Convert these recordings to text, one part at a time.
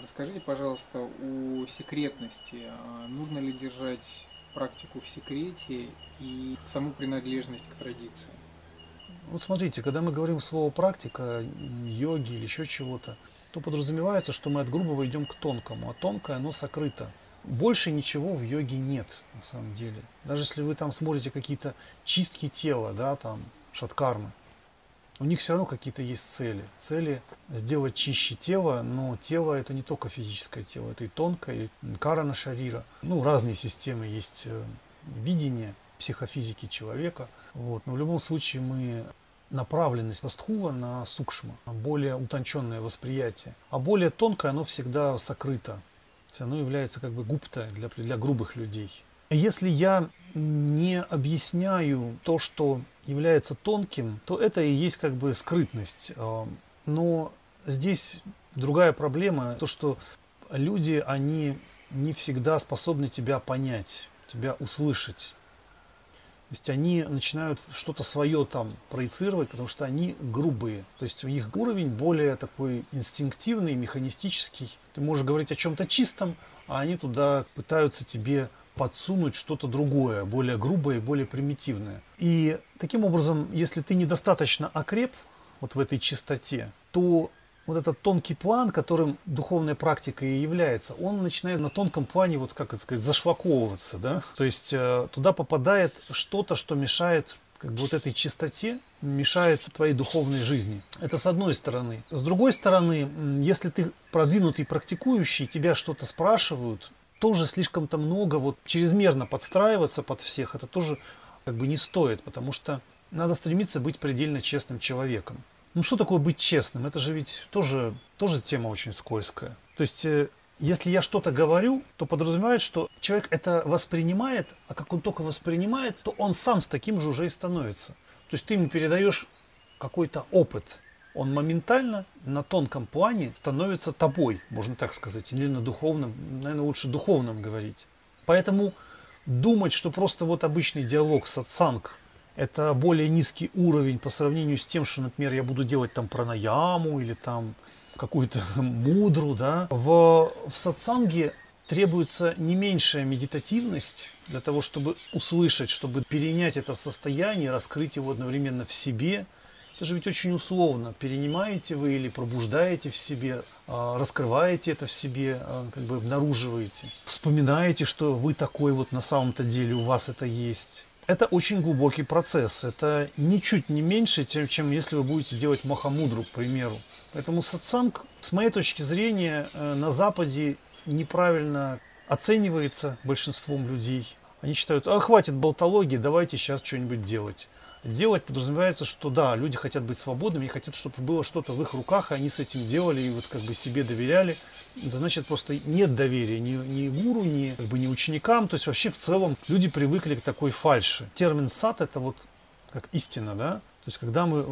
Расскажите, пожалуйста, о секретности. Нужно ли держать практику в секрете и саму принадлежность к традиции? Вот смотрите, когда мы говорим слово практика, йоги или еще чего-то, то подразумевается, что мы от грубого идем к тонкому, а тонкое оно сокрыто. Больше ничего в йоге нет, на самом деле. Даже если вы там смотрите какие-то чистки тела, да, там, шаткармы, у них все равно какие-то есть цели. Цели сделать чище тело, но тело это не только физическое тело, это и тонкое, и карана шарира. Ну, разные системы есть видения психофизики человека. Вот. Но в любом случае мы направленность на стхула, на сукшма, более утонченное восприятие. А более тонкое оно всегда сокрыто. То есть оно является как бы гупта для грубых людей. Если я не объясняю то, что является тонким, то это и есть как бы скрытность. Но здесь другая проблема, то что люди, они не всегда способны тебя понять, тебя услышать. То есть они начинают что-то свое там проецировать, потому что они грубые. То есть у них уровень более такой инстинктивный, механистический. Ты можешь говорить о чем-то чистом, а они туда пытаются тебе подсунуть что-то другое, более грубое и более примитивное. И таким образом, если ты недостаточно окреп вот в этой чистоте, то вот этот тонкий план, которым духовная практика и является, он начинает на тонком плане, вот как это сказать, зашлаковываться, да? То есть туда попадает что-то, что мешает как бы вот этой чистоте, мешает твоей духовной жизни. Это с одной стороны. С другой стороны, если ты продвинутый практикующий, тебя что-то спрашивают, тоже слишком-то много, вот чрезмерно подстраиваться под всех, это тоже как бы не стоит, потому что надо стремиться быть предельно честным человеком. Ну что такое быть честным? Это же ведь тоже тема очень скользкая. То есть, если я что-то говорю, то подразумевает, что человек это воспринимает, а как он только воспринимает, то он сам с таким же уже и становится. То есть ты ему передаешь какой-то опыт. Он моментально на тонком плане становится тобой, можно так сказать, или на духовном, наверное, лучше духовном говорить. Поэтому думать, что просто вот обычный диалог, сатсанг, это более низкий уровень по сравнению с тем, что, например, я буду делать там пранаяму или там какую-то мудру, да. В сатсанге требуется не меньшая медитативность для того, чтобы услышать, чтобы перенять это состояние, раскрыть его одновременно в себе. Это же ведь очень условно. Перенимаете вы или пробуждаете в себе, раскрываете это в себе, как бы обнаруживаете. Вспоминаете, что вы такой вот на самом-то деле, у вас это есть. Это очень глубокий процесс. Это ничуть не меньше, чем если вы будете делать махамудру, к примеру. Поэтому сатсанг, с моей точки зрения, на Западе неправильно оценивается большинством людей. Они считают, хватит болтологии, давайте сейчас что-нибудь делать. Делать подразумевается, что да, люди хотят быть свободными, и хотят, чтобы было что-то в их руках, и они с этим делали, и вот как бы себе доверяли. Это значит, просто нет доверия ни гуру, ни ученикам. То есть вообще в целом люди привыкли к такой фальши. Термин сат это вот как истина, да? То есть когда мы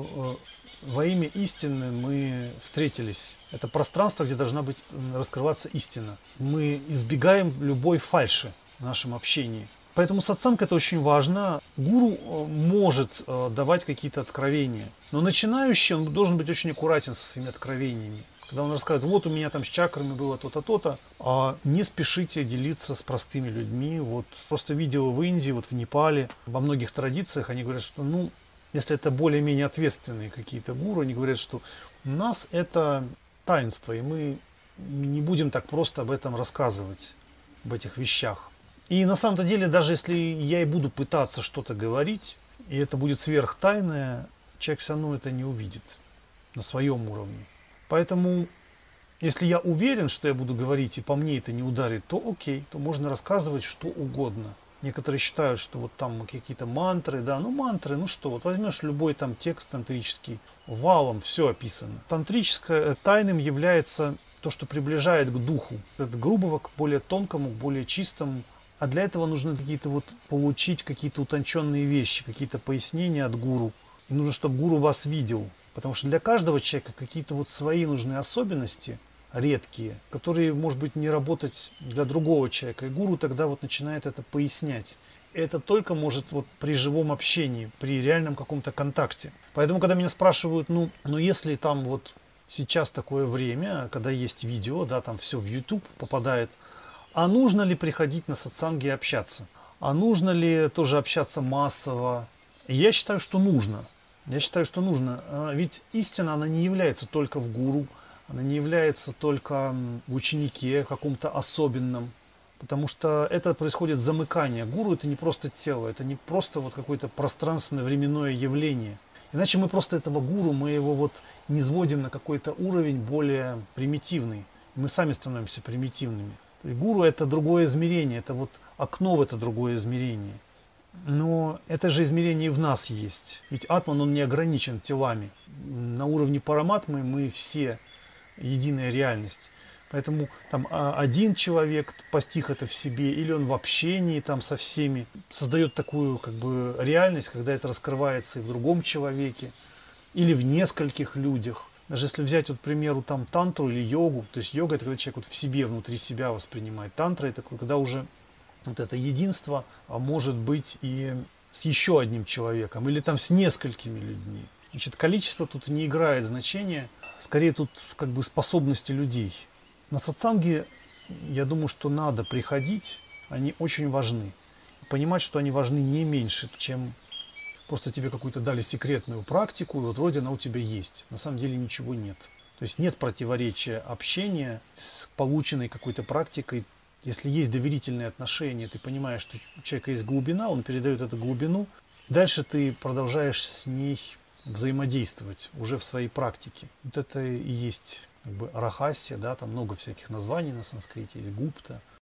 во имя истины мы встретились. Это пространство, где должна быть раскрываться истина. Мы избегаем любой фальши в нашем общении. Поэтому сатсанг это очень важно. Гуру может давать какие-то откровения. Но начинающий, он должен быть очень аккуратен со своими откровениями. Когда он рассказывает, вот у меня там с чакрами было то-то, то-то, не спешите делиться с простыми людьми. Вот просто видел в Индии, вот в Непале, во многих традициях они говорят, что если это более-менее ответственные какие-то гуру, они говорят, что у нас это таинство, и мы не будем так просто об этом рассказывать, об этих вещах. И на самом-то деле, даже если я и буду пытаться что-то говорить, и это будет сверхтайное, человек все равно это не увидит на своем уровне. Поэтому, если я уверен, что я буду говорить, и по мне это не ударит, то окей, то можно рассказывать что угодно. Некоторые считают, что вот там какие-то мантры, да, мантры, что, вот возьмешь любой там текст тантрический, валом все описано. Тантрическое тайным является то, что приближает к духу, от грубого к более тонкому, к более чистому. А для этого нужно получить какие-то утонченные вещи, какие-то пояснения от гуру. И нужно, чтобы гуру вас видел. Потому что для каждого человека какие-то вот свои нужны особенности, редкие, которые, может быть, не работать для другого человека. И гуру тогда вот начинает это пояснять. И это только может вот при живом общении, при реальном каком-то контакте. Поэтому, когда меня спрашивают, если там вот сейчас такое время, когда есть видео, да, там все в YouTube попадает. А нужно ли приходить на сатсанги и общаться? А нужно ли тоже общаться массово? И я считаю, что нужно. Я считаю, что нужно. Ведь истина, она не является только в гуру, она не является только в ученике каком-то особенном. Потому что это происходит замыкание. Гуру — это не просто тело, это не просто вот какое-то пространственное временное явление. Иначе мы просто этого гуру, мы его вот не сводим на какой-то уровень более примитивный. Мы сами становимся примитивными. То есть гуру — это другое измерение, это вот окно в это другое измерение. Но это же измерение и в нас есть. Ведь атман, он не ограничен телами. На уровне параматмы мы все единая реальность. Поэтому там один человек постиг это в себе, или он в общении там со всеми создает такую как бы реальность, когда это раскрывается и в другом человеке, или в нескольких людях. Даже если взять, вот, к примеру, там тантру или йогу, то есть йога — это когда человек вот в себе, внутри себя воспринимает. Тантра — это когда уже вот это единство может быть и с еще одним человеком, или там с несколькими людьми. Значит, количество тут не играет значения, скорее тут как бы способности людей. На сатсанги, я думаю, что надо приходить, они очень важны. Понимать, что они важны не меньше, чем просто тебе какую-то дали секретную практику, и вот вроде она у тебя есть. На самом деле ничего нет. То есть нет противоречия общения с полученной какой-то практикой. Если есть доверительные отношения, ты понимаешь, что у человека есть глубина, он передает эту глубину, дальше ты продолжаешь с ней взаимодействовать уже в своей практике. Вот это и есть как бы рахасия, да, там много всяких названий на санскрите, есть гупта,